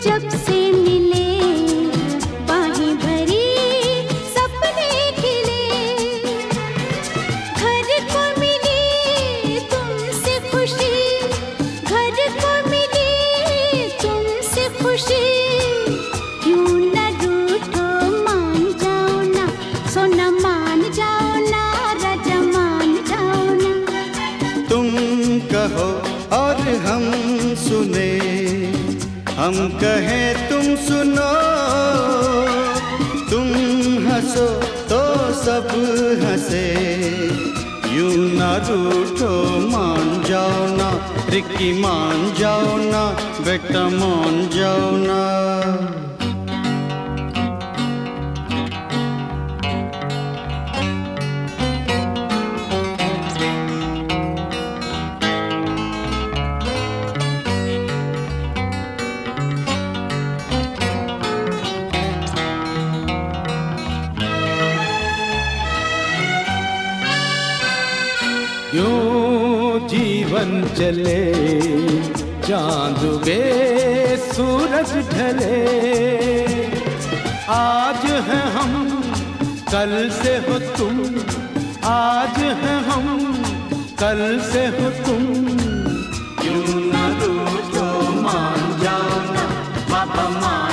जब से मिले बाहें भरी सपने खिले, घर को मिली तुमसे खुशी, घर को मिली तुमसे खुशी। क्यों न रूठो, मान जाओ ना सोना, मान जाओ ना राजा, मान जाओ ना। तुम कहो और हम सुने, हम कहें तुम सुनो, तुम हंसो तो सब हंसे। यूं ना रूठो, मान जाओ ना रिक्की, मान जाओ ना बेटा, मान जाओ ना। यूं जीवन चले, चांद उगे सूरज ढले। आज है हम, कल से हो तुम, आज है हम, कल से हो तुम। यूं ना रूठो, मान जाओ ना बाबा, मान